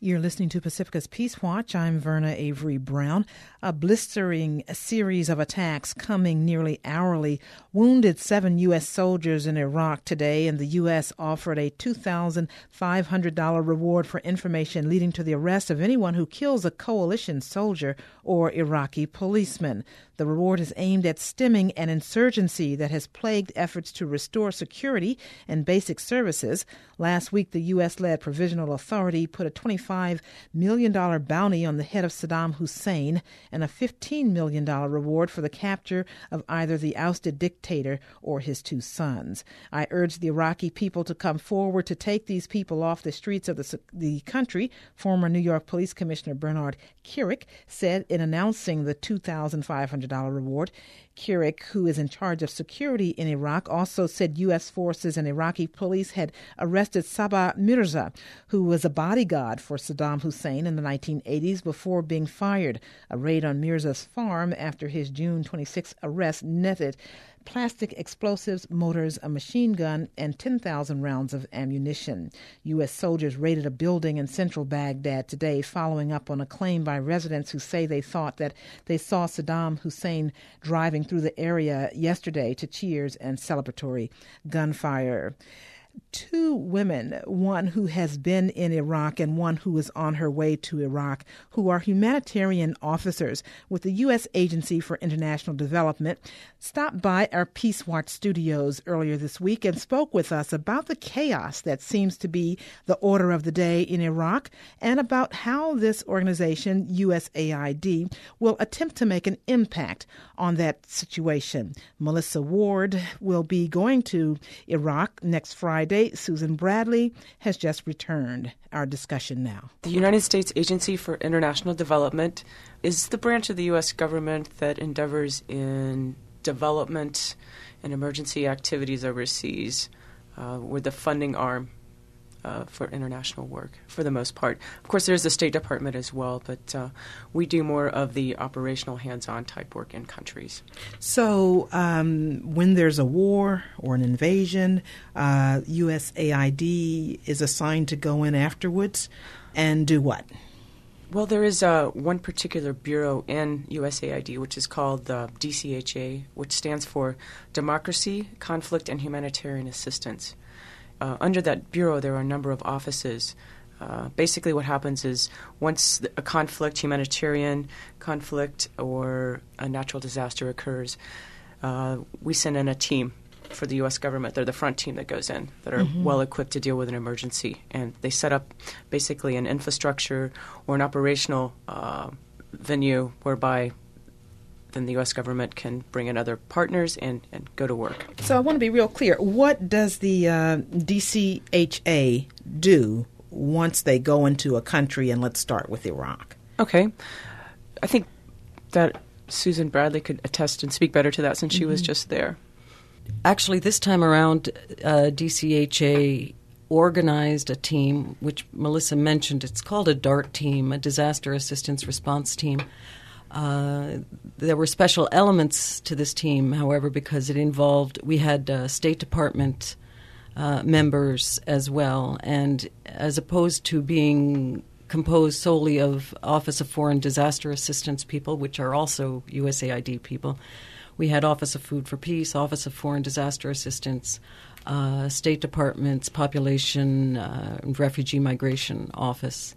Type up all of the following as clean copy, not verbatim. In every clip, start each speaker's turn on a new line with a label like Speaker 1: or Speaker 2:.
Speaker 1: You're listening to Pacifica's Peace Watch. I'm Verna Avery Brown. A blistering series of attacks coming nearly hourly wounded 7 U.S. soldiers in Iraq today, and the U.S. offered a $2,500 reward for information leading to the arrest of anyone who kills a coalition soldier or Iraqi policeman. The reward is aimed at stemming an insurgency that has plagued efforts to restore security and basic services. Last week, the U.S.-led Provisional Authority put a $25 million bounty on the head of Saddam Hussein and a $15 million reward for the capture of either the ousted dictator or his 2 sons. I urge the Iraqi people to come forward to take these people off the streets of the country, former New York Police Commissioner Bernard Kerik said in announcing the $2,500 reward. Kerik, who is in charge of security in Iraq, also said U.S. forces and Iraqi police had arrested Sabah Mirza, who was a bodyguard for Saddam Hussein in the 1980s before being fired. A raid on Mirza's farm after his June 26 arrest netted plastic explosives, motors, a machine gun, and 10,000 rounds of ammunition. U.S. soldiers raided a building in central Baghdad today, following up on a claim by residents who say they thought that they saw Saddam Hussein driving through the area yesterday to cheers and celebratory gunfire. 2 women, one who has been in Iraq and one who is on her way to Iraq, who are humanitarian officers with the U.S. Agency for International Development, stopped by our Peace Watch studios earlier this week and spoke with us about the chaos that seems to be the order of the day in Iraq and about how this organization, USAID, will attempt to make an impact on that situation. Melissa Ward will be going to Iraq next Friday. Susan Bradley has just returned. Our discussion now.
Speaker 2: The United States Agency for International Development is the branch of the U.S. government that endeavors in development and emergency activities overseas. We're the funding arm for international work, for the most part. Of course, there's the State Department as well, but we do more of the operational hands-on type work in countries.
Speaker 1: So when there's a war or an invasion, USAID is assigned to go in afterwards and do what?
Speaker 2: Well, there is one particular bureau in USAID, which is called the DCHA, which stands for Democracy, Conflict, and Humanitarian Assistance. Under that bureau, there are a number of offices. Basically what happens is once a conflict, humanitarian conflict, or a natural disaster occurs, we send in a team for the U.S. government. They're the front team that goes in, that are well-equipped to deal with an emergency. And they set up basically an infrastructure or an operational venue whereby then the U.S. government can bring in other partners and go to work.
Speaker 1: So I want to be real clear. What does the DCHA do once they go into a country, and let's start with Iraq?
Speaker 2: Okay. I think that Susan Bradley could attest and speak better to that since she was just there.
Speaker 3: Actually, this time around, DCHA organized a team, which Melissa mentioned. It's called a DART team, a Disaster Assistance Response Team. There were special elements to this team, however, because it involved, we had State Department members as well, and as opposed to being composed solely of Office of Foreign Disaster Assistance people, which are also USAID people, we had Office of Food for Peace, Office of Foreign Disaster Assistance, State Department's Population and Refugee Migration Office.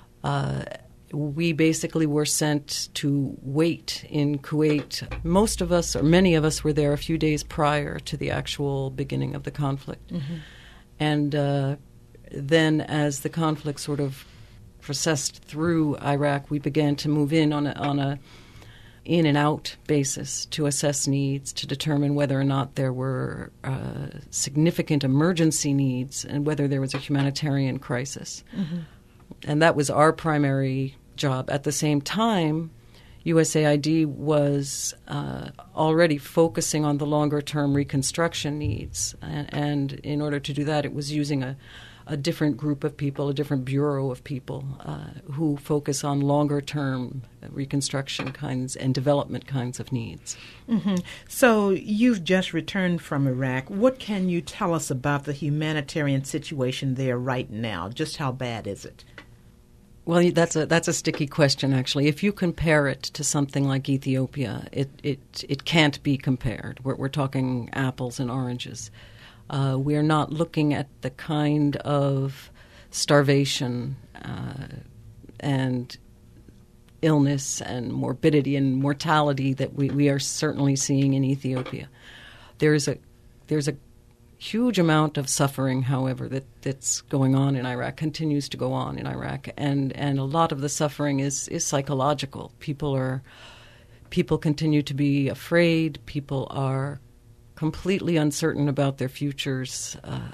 Speaker 3: We basically were sent to wait in Kuwait. Most of us, or many of us, were there a few days prior to the actual beginning of the conflict. And then as the conflict sort of processed through Iraq, we began to move in on a in and out basis to assess needs, to determine whether or not there were significant emergency needs and whether there was a humanitarian crisis. And that was our primary job. At the same time, USAID was already focusing on the longer-term reconstruction needs. And in order to do that, it was using a different group of people, a different bureau of people who focus on longer-term reconstruction kinds and development kinds of needs.
Speaker 1: So you've just returned from Iraq. What can you tell us about the humanitarian situation there right now? Just how bad is it?
Speaker 3: Well, that's a sticky question, actually. If you compare it to something like Ethiopia, it can't be compared. We're talking apples and oranges. We are not looking at the kind of starvation and illness and morbidity and mortality that we are certainly seeing in Ethiopia. There's a huge amount of suffering, however, that's going on in Iraq, continues to go on in Iraq, and a lot of the suffering is psychological. People continue to be afraid. People are completely uncertain about their futures.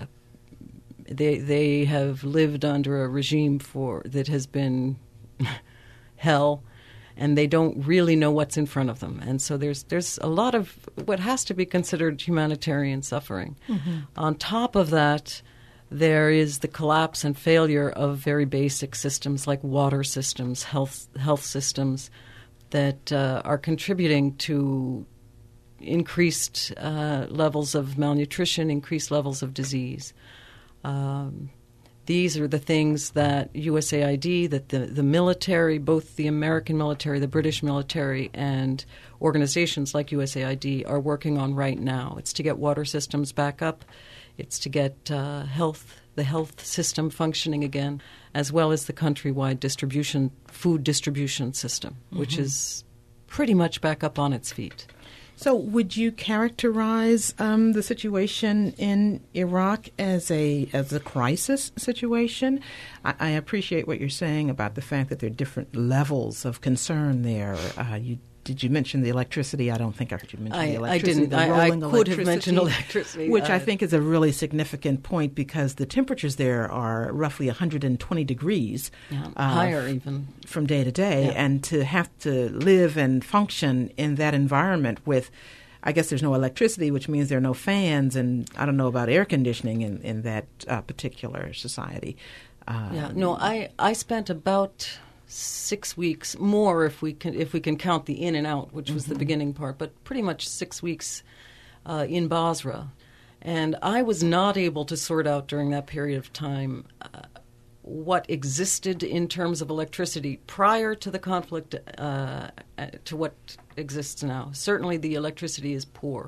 Speaker 3: They have lived under a regime that has been hell, and they don't really know what's in front of them. And so there's a lot of what has to be considered humanitarian suffering. Mm-hmm. On top of that, there is the collapse and failure of very basic systems like water systems, health systems that are contributing to increased levels of malnutrition, increased levels of disease. These are the things that USAID, that the military, both the American military, the British military, and organizations like USAID are working on right now. It's to get water systems back up. It's to get the health system functioning again, as well as the countrywide food distribution system, mm-hmm. which is pretty much back up on its feet.
Speaker 1: So would you characterize the situation in Iraq as a crisis situation? I appreciate what you're saying about the fact that there are different levels of concern there. Did you mention the electricity? I don't think I heard you mention the electricity.
Speaker 3: I didn't. I could have mentioned electricity.
Speaker 1: Which I think is a really significant point because the temperatures there are roughly 120 degrees.
Speaker 3: Higher even.
Speaker 1: From day to day. Yeah. And to have to live and function in that environment with, I guess there's no electricity, which means there are no fans, and I don't know about air conditioning in that particular society.
Speaker 3: I spent about 6 weeks more if we can count the in and out, which was mm-hmm. the beginning part, but pretty much 6 weeks in Basra. And I was not able to sort out during that period of time what existed in terms of electricity prior to the conflict to what exists now. Certainly the electricity is poor.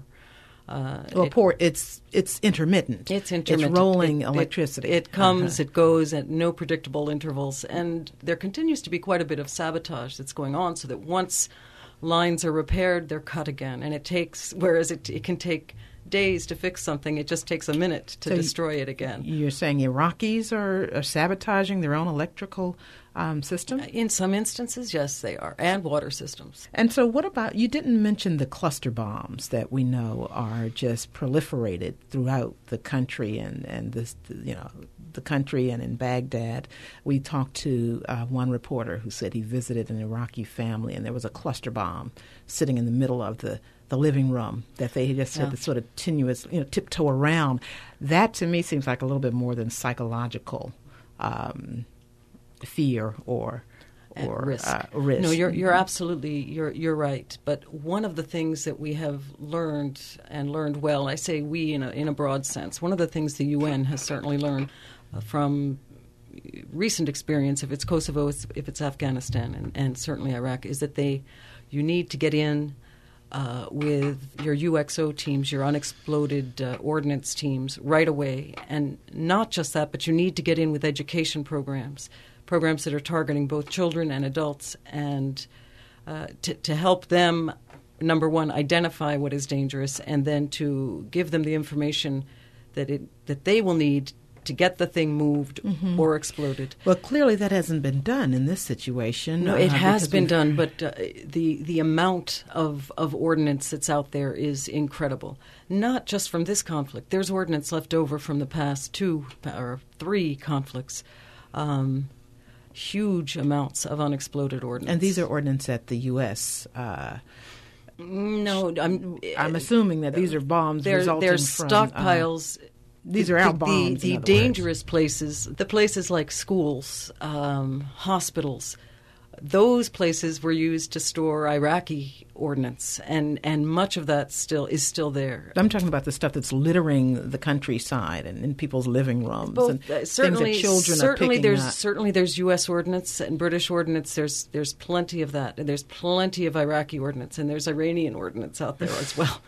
Speaker 1: It's intermittent.
Speaker 3: It's
Speaker 1: intermittent. It's rolling electricity.
Speaker 3: It comes, it goes at no predictable intervals, and there continues to be quite a bit of sabotage that's going on. So that once lines are repaired, they're cut again, and whereas it can take days to fix something, it just takes a minute to destroy it again.
Speaker 1: You're saying Iraqis are sabotaging their own electrical system?
Speaker 3: In some instances, yes, they are, and water systems.
Speaker 1: And so what about, you didn't mention the cluster bombs that we know are just proliferated throughout the country and this, the country and in Baghdad. We talked to one reporter who said he visited an Iraqi family and there was a cluster bomb sitting in the middle of the living room that they just had to sort of tiptoe around. That to me seems like a little bit more than psychological fear or
Speaker 3: risk.
Speaker 1: Risk.
Speaker 3: No, you're absolutely you're right. But one of the things that we have learned well, I say we in a broad sense. One of the things the UN has certainly learned from recent experience, if it's Kosovo, if it's Afghanistan, and certainly Iraq, is that you need to get in with your UXO teams, your unexploded ordnance teams right away. And not just that, but you need to get in with education programs that are targeting both children and adults, and to help them, number one, identify what is dangerous, and then to give them the information that they will need to get the thing moved mm-hmm. or exploded.
Speaker 1: Well, clearly that hasn't been done in this situation.
Speaker 3: No, it has been done, but the amount of ordnance that's out there is incredible. Not just from this conflict. There's ordnance left over from the past 2 or 3 conflicts. Huge amounts of unexploded ordnance.
Speaker 1: And these are ordnance at the U.S.
Speaker 3: No,
Speaker 1: I'm assuming that these are bombs resulting
Speaker 3: from stockpiles.
Speaker 1: These are our bombs.
Speaker 3: The dangerous places, the places like schools, hospitals, those places were used to store Iraqi ordnance, and much of that is still there.
Speaker 1: I'm talking about the stuff that's littering the countryside and in people's living rooms,
Speaker 3: Both,
Speaker 1: and things that children are picking up.
Speaker 3: Certainly there's U.S. ordnance and British ordnance. There's plenty of that, and there's plenty of Iraqi ordnance, and there's Iranian ordnance out there as well.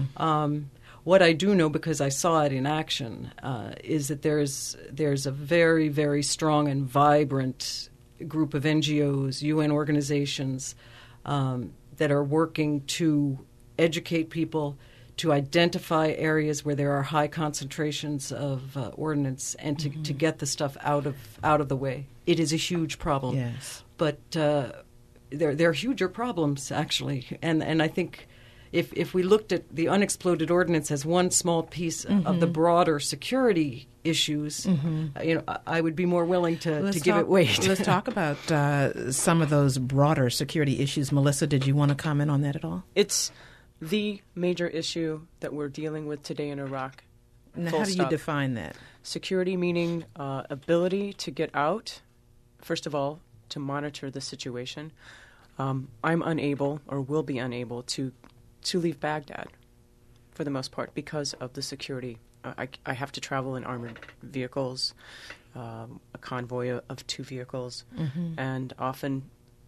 Speaker 3: What I do know, because I saw it in action, is that there's a very, very strong and vibrant group of NGOs, UN organizations that are working to educate people, to identify areas where there are high concentrations of ordnance, and to get the stuff out of the way. It is a huge problem.
Speaker 1: Yes,
Speaker 3: but there are huger problems actually, and I think. If we looked at the unexploded ordnance as one small piece of the broader security issues, I would be more willing to give it weight.
Speaker 1: Let's talk about some of those broader security issues. Melissa, did you want to comment on that at all?
Speaker 2: It's the major issue that we're dealing with today in Iraq.
Speaker 1: Now, how do you define that?
Speaker 2: Security meaning ability to get out, first of all, to monitor the situation. I'm unable or will be unable to leave Baghdad for the most part because of the security. I have to travel in armored vehicles, a convoy of 2 vehicles, and often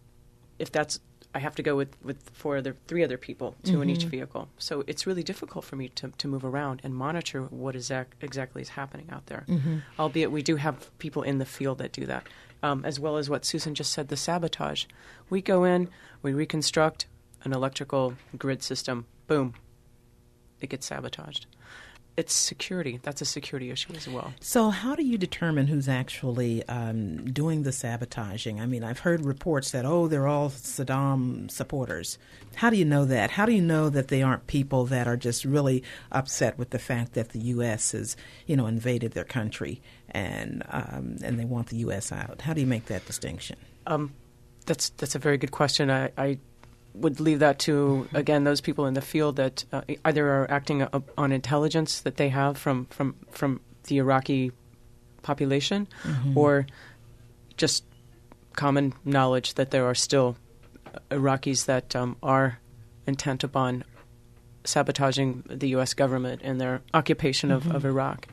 Speaker 2: I have to go with 3 other people, 2 in each vehicle. So it's really difficult for me to move around and monitor what exactly is happening out there, albeit we do have people in the field that do that, as well as what Susan just said, the sabotage. We go in, we reconstruct an electrical grid system, boom, it gets sabotaged. It's security. That's a security issue as well.
Speaker 1: So how do you determine who's actually doing the sabotaging? I mean, I've heard reports that, they're all Saddam supporters. How do you know that? How do you know that they aren't people that are just really upset with the fact that the U.S. has, invaded their country and they want the U.S. out? How do you make that distinction?
Speaker 2: That's a very good question. I would leave that to, again, those people in the field that either are acting on intelligence that they have from the Iraqi population, or just common knowledge that there are still Iraqis that are intent upon sabotaging the U.S. government and their occupation of Iraq.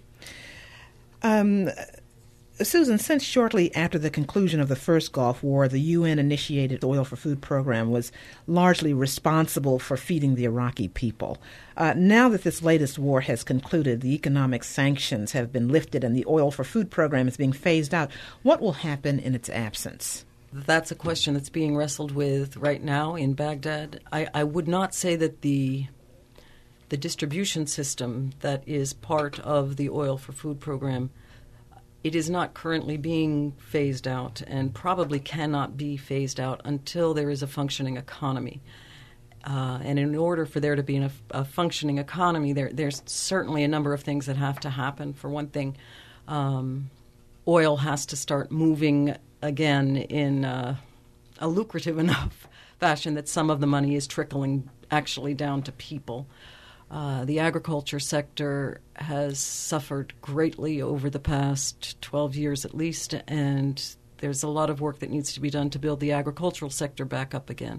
Speaker 1: Susan, since shortly after the conclusion of the first Gulf War, the UN-initiated Oil for Food program was largely responsible for feeding the Iraqi people. Now that this latest war has concluded, the economic sanctions have been lifted and the Oil for Food program is being phased out. What will happen in its absence?
Speaker 3: That's a question that's being wrestled with right now in Baghdad. I would not say that the distribution system that is part of the Oil for Food program, it is not currently being phased out and probably cannot be phased out until there is a functioning economy. And in order for there to be a functioning economy, there's certainly a number of things that have to happen. For one thing, oil has to start moving again in a lucrative enough fashion that some of the money is trickling actually down to people. The agriculture sector has suffered greatly over the past 12 years at least, and there's a lot of work that needs to be done to build the agricultural sector back up again.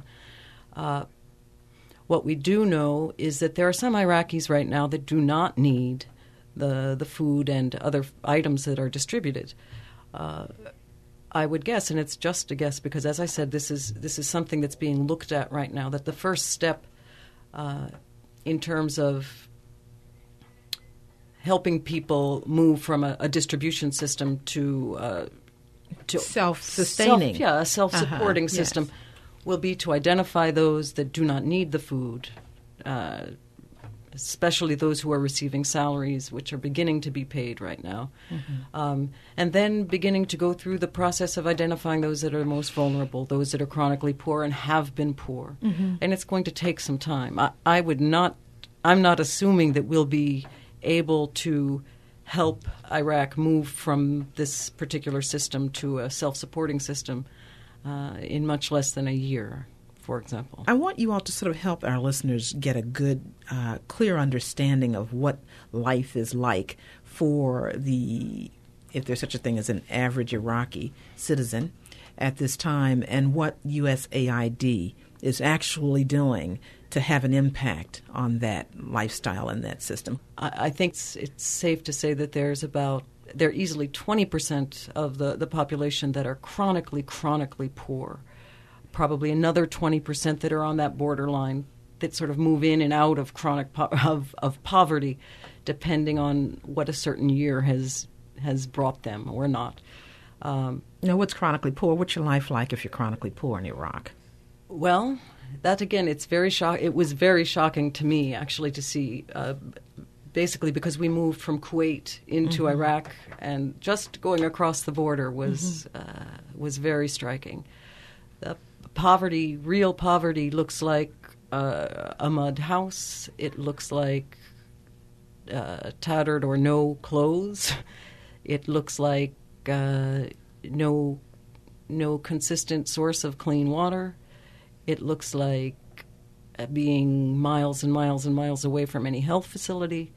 Speaker 3: What we do know is that there are some Iraqis right now that do not need the food and other items that are distributed. I would guess, and it's just a guess because, as I said, this is something that's being looked at right now, that the first step in terms of helping people move from a distribution system to
Speaker 1: self-sustaining.
Speaker 3: A self-supporting system will be to identify those that do not need the food, especially those who are receiving salaries, which are beginning to be paid right now, and then beginning to go through the process of identifying those that are most vulnerable, those that are chronically poor and have been poor. And it's going to take some time. I'm not assuming that we'll be able to help Iraq move from this particular system to a self-supporting system in much less than a year, for example.
Speaker 1: I want you all to sort of help our listeners get a good, clear understanding of what life is like for if there's such a thing as an average Iraqi citizen. at this time and what USAID is actually doing to have an impact on that lifestyle and that system?
Speaker 3: I think it's safe to say that there are easily 20% of the population that are chronically poor. Probably another 20% that are on that borderline that sort of move in and out of chronic of poverty, depending on what a certain year has brought them or not.
Speaker 1: Now, what's chronically poor? What's your life like if you're chronically poor in Iraq?
Speaker 3: Well, that again, it was very shocking to me actually to see. Basically, because we moved from Kuwait into Iraq, and just going across the border was very striking. The poverty, real poverty, looks like a mud house. It looks like tattered or no clothes. It looks like no consistent source of clean water. It looks like being miles and miles and miles away from any health facility.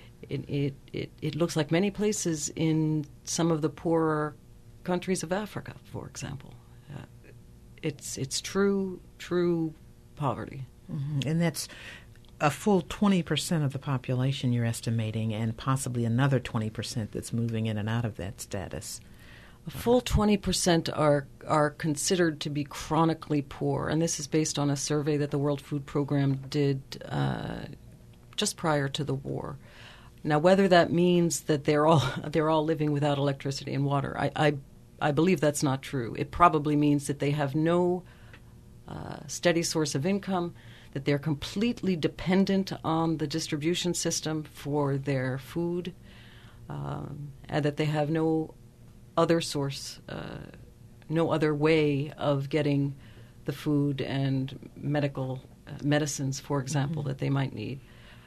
Speaker 3: It looks like many places in some of the poorer countries of Africa, for example. It's true poverty.
Speaker 1: Mm-hmm. And that's a full 20% of the population you're estimating, and possibly another 20% that's moving in and out of that status.
Speaker 3: A full 20% are considered to be chronically poor, and this is based on a survey that the World Food Program did just prior to the war. Now, whether that means that they're all living without electricity and water, I believe that's not true. It probably means that they have no steady source of income, that they're completely dependent on the distribution system for their food, and that they have no other source, no other way of getting the food and medicines, for example, that they might need.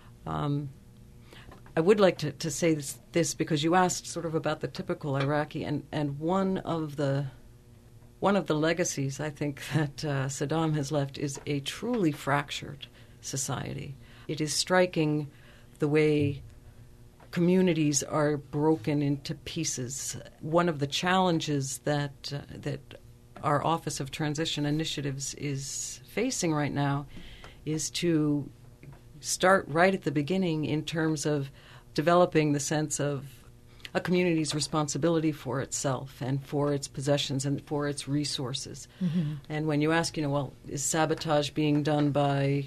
Speaker 3: I would like to say this because you asked sort of about the typical Iraqi, and one of the legacies I think that Saddam has left is a truly fractured society. It is striking the way communities are broken into pieces. One of the challenges that our Office of Transition Initiatives is facing right now is to start right at the beginning in terms of developing the sense of a community's responsibility for itself and for its possessions and for its resources. Mm-hmm. And when you ask, well, is sabotage being done by,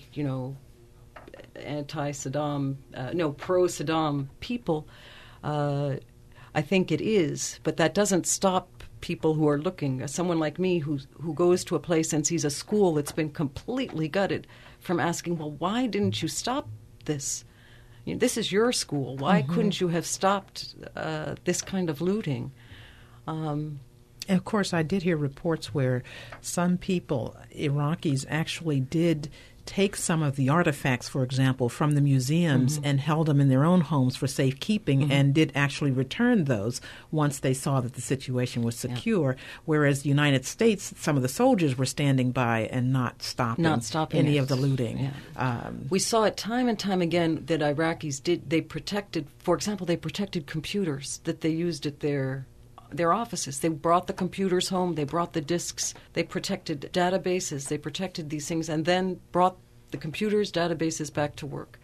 Speaker 3: anti-Saddam, pro-Saddam people? I think it is, but that doesn't stop people who are looking. Someone like me who goes to a place and sees a school that's been completely gutted from asking, well, why didn't you stop this? This is your school. Why couldn't you have stopped this kind of looting?
Speaker 1: And of course, I did hear reports where some people, Iraqis, actually did take some of the artifacts, for example, from the museums and held them in their own homes for safekeeping and did actually return those once they saw that the situation was secure, whereas the United States, some of the soldiers were standing by and not stopping any of the looting.
Speaker 3: Yeah. We saw it time and time again that Iraqis they protected computers that they used at their offices. They brought the computers home, they brought the disks, they protected databases, they protected these things, and then brought the computers, databases back to work.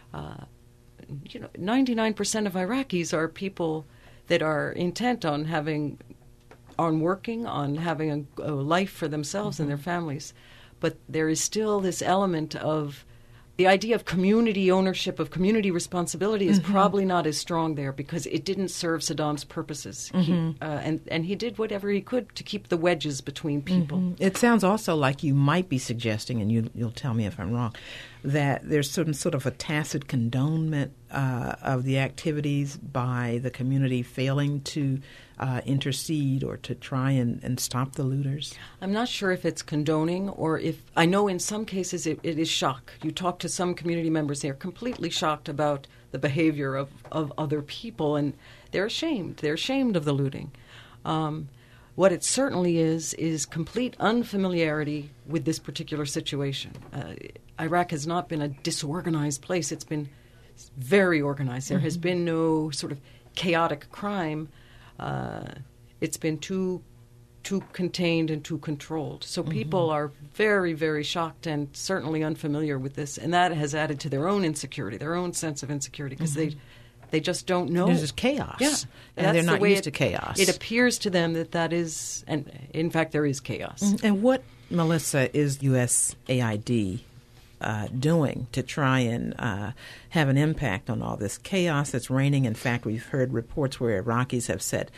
Speaker 3: 99% of Iraqis are people that are intent on working, on having a life for themselves and their families. But there is still this element of the idea of community ownership, of community responsibility is probably not as strong there because it didn't serve Saddam's purposes. And he did whatever he could to keep the wedges between people.
Speaker 1: It sounds also like you might be suggesting, and you'll tell me if I'm wrong, that there's some sort of a tacit condonement of the activities by the community failing to intercede or to try and stop the looters?
Speaker 3: I'm not sure if it's condoning or if – I know in some cases it is shock. You talk to some community members, they're completely shocked about the behavior of other people, and they're ashamed. They're ashamed of the looting. What it certainly is complete unfamiliarity with this particular situation. Iraq has not been a disorganized place. It's been very organized. There has been no sort of chaotic crime. It's been two too contained and too controlled. So people are very, very shocked and certainly unfamiliar with this, and that has added to their own insecurity, their own sense of insecurity, because they just don't know.
Speaker 1: There's just chaos.
Speaker 3: Yeah.
Speaker 1: And they're not used to chaos.
Speaker 3: It appears to them that is, and in fact, there is chaos.
Speaker 1: And what, Melissa, is USAID doing to try and have an impact on all this chaos that's reigning? In fact, we've heard reports where Iraqis have said,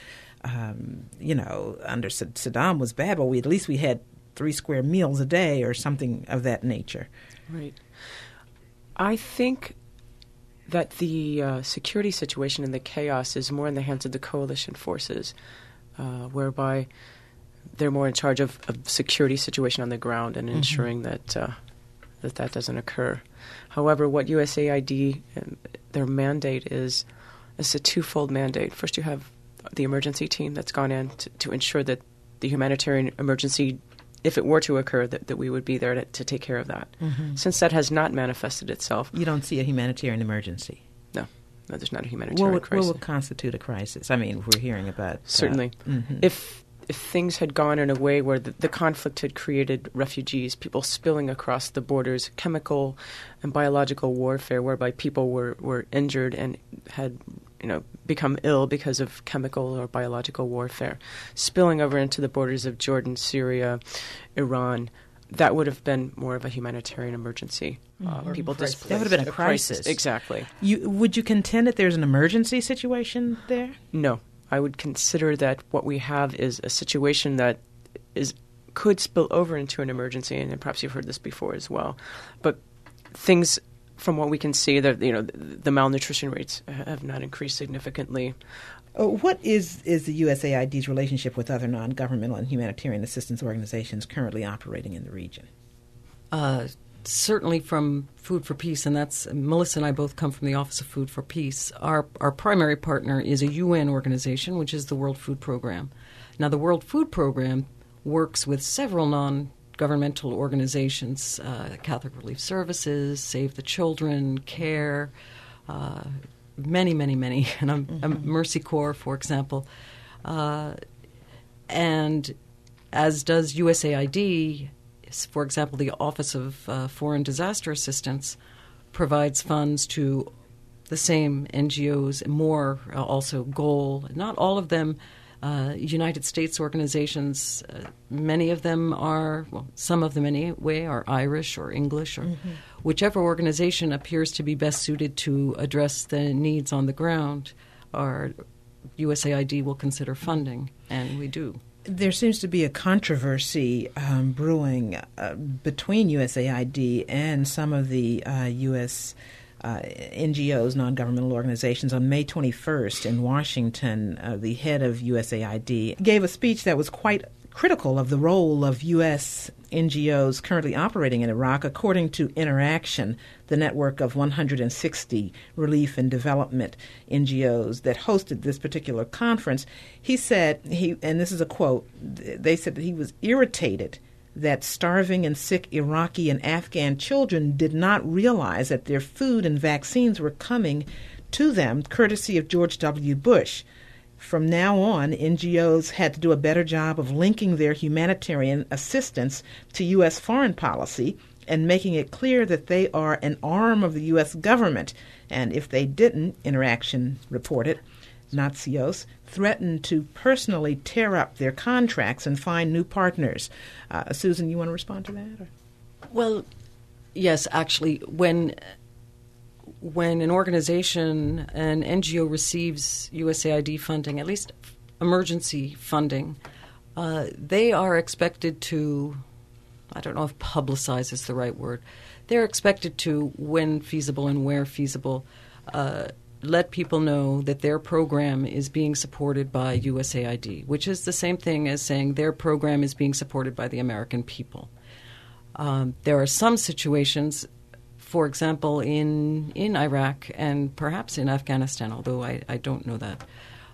Speaker 1: under Saddam was bad, but at least we had 3 square meals a day or something of that nature.
Speaker 2: Right. I think that the security situation and the chaos is more in the hands of the coalition forces, whereby they're more in charge of security situation on the ground and ensuring that that doesn't occur. However, what USAID, their mandate is a twofold mandate. First, you have the emergency team that's gone in to ensure that the humanitarian emergency, if it were to occur, that we would be there to take care of that. Since that has not manifested itself.
Speaker 1: You don't see a humanitarian emergency?
Speaker 2: No, there's not a humanitarian crisis.
Speaker 1: What would constitute a crisis? I mean, we're hearing about...
Speaker 2: Certainly. If things had gone in a way where the conflict had created refugees, people spilling across the borders, chemical and biological warfare whereby people were injured and had become ill because of chemical or biological warfare, spilling over into the borders of Jordan, Syria, Iran, that would have been more of a humanitarian emergency. People displaced.
Speaker 1: That would have been a crisis.
Speaker 2: Exactly.
Speaker 1: Would you contend that there's an emergency situation there?
Speaker 2: No. I would consider that what we have is a situation that could spill over into an emergency, and perhaps you've heard this before as well. But things, from what we can see, that the malnutrition rates have not increased significantly.
Speaker 1: What is the USAID's relationship with other non-governmental and humanitarian assistance organizations currently operating in the region?
Speaker 3: Certainly from Food for Peace, and that's Melissa and I both come from the Office of Food for Peace. Our primary partner is a UN organization, which is the World Food Program. Now, the World Food Program works with several non-governmental organizations, Catholic Relief Services, Save the Children, CARE, many, many, many, and Mercy Corps, for example. And as does USAID. For example, the Office of Foreign Disaster Assistance provides funds to the same NGOs, more also GOAL. Not all of them United States organizations. Many of them are, some of them anyway, are Irish or English or whichever organization appears to be best suited to address the needs on the ground. Our USAID will consider funding, and we do.
Speaker 1: There seems to be a controversy brewing between USAID and some of the U.S. NGOs, non-governmental organizations. On May 21st in Washington, the head of USAID gave a speech that was quite critical of the role of U.S. NGOs currently operating in Iraq. According to Interaction, the network of 160 relief and development NGOs that hosted this particular conference, he said, and this is a quote, they said that he was irritated that starving and sick Iraqi and Afghan children did not realize that their food and vaccines were coming to them courtesy of George W. Bush. From now on, NGOs had to do a better job of linking their humanitarian assistance to U.S. foreign policy and making it clear that they are an arm of the U.S. government. And if they didn't, Interaction reported, Natsios threatened to personally tear up their contracts and find new partners. Susan, you want to respond to that? Or?
Speaker 3: Well, yes, actually, when an organization, an NGO receives USAID funding, at least emergency funding, they are expected to, I don't know if publicize is the right word, they're expected to, when feasible and where feasible, let people know that their program is being supported by USAID, which is the same thing as saying their program is being supported by the American people. There are some situations, for example, in Iraq and perhaps in Afghanistan, although I don't know that,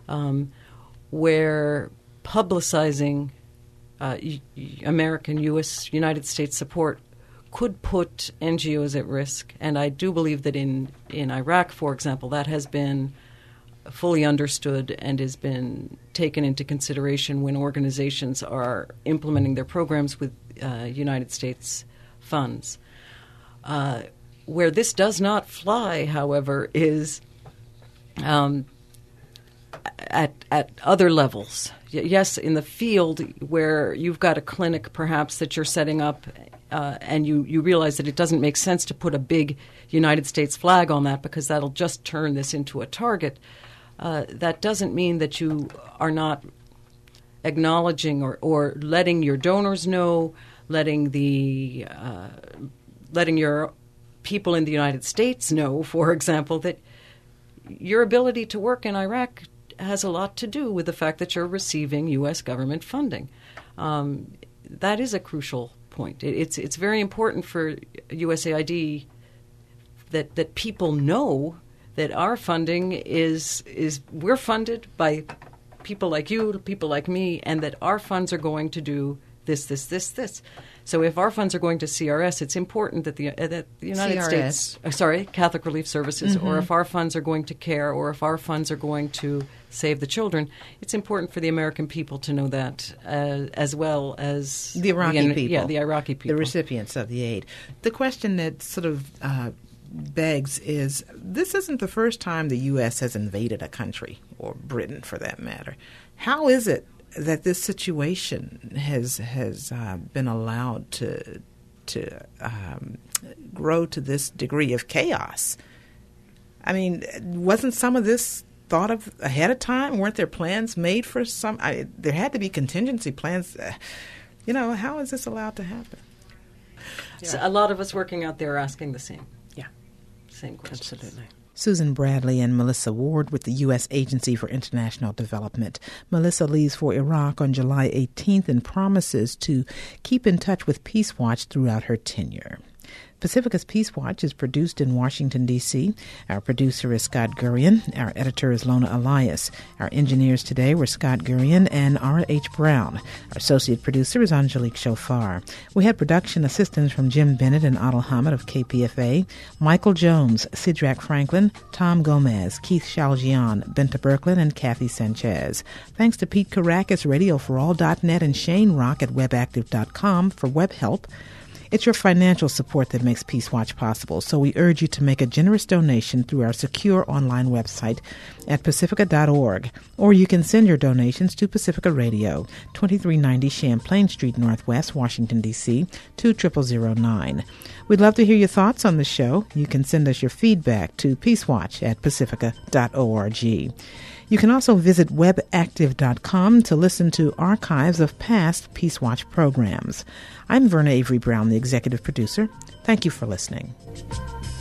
Speaker 3: where publicizing American, U.S., United States support could put NGOs at risk. And I do believe that in Iraq, for example, that has been fully understood and has been taken into consideration when organizations are implementing their programs with United States funds. Where this does not fly, however, is at other levels. Yes, in the field where you've got a clinic perhaps that you're setting up and you realize that it doesn't make sense to put a big United States flag on that because that'll just turn this into a target. That doesn't mean that you are not acknowledging or letting your donors know, letting your people in the United States know, for example, that your ability to work in Iraq has a lot to do with the fact that you're receiving U.S. government funding. That is a crucial point. It's very important for USAID that people know that our funding is we're funded by people like you, people like me, and that our funds are going to do this. So if our funds are going to CRS, it's important that the United
Speaker 1: CRS.
Speaker 3: States, Catholic Relief Services, or if our funds are going to CARE, or if our funds are going to Save the Children, it's important for the American people to know that, as well as
Speaker 1: the Iraqi people.
Speaker 3: Yeah, the Iraqi people.
Speaker 1: The recipients of the aid. The question that sort of begs is, this isn't the first time the U.S. has invaded a country, or Britain for that matter. How is it that this situation has been allowed to grow to this degree of chaos? I mean, wasn't some of this thought of ahead of time? Weren't there plans made for some? There had to be contingency plans. How is this allowed to happen?
Speaker 3: Yeah. So a lot of us working out there are asking the same.
Speaker 2: Yeah.
Speaker 3: Same questions.
Speaker 2: Absolutely.
Speaker 1: Susan Bradley and Melissa Ward with the U.S. Agency for International Development. Melissa leaves for Iraq on July 18th and promises to keep in touch with Peace Watch throughout her tenure. Pacifica's Peace Watch is produced in Washington, D.C. Our producer is Scott Gurian. Our editor is Lona Elias. Our engineers today were Scott Gurian and Ara H. Brown. Our associate producer is Angelique Chauffard. We had production assistance from Jim Bennett and Adil Hamid of KPFA, Michael Jones, Sidrak Franklin, Tom Gomez, Keith Shaljian, Benta Berklin, and Kathy Sanchez. Thanks to Pete Karakis, RadioForAll.net, and Shane Rock at WebActive.com for web help. It's your financial support that makes Peace Watch possible, so we urge you to make a generous donation through our secure online website at pacifica.org, or you can send your donations to Pacifica Radio, 2390 Champlain Street Northwest, Washington, D.C., 20009. We'd love to hear your thoughts on the show. You can send us your feedback to peacewatch@pacifica.org. You can also visit webactive.com to listen to archives of past Peace Watch programs. I'm Verna Avery Brown, the executive producer. Thank you for listening.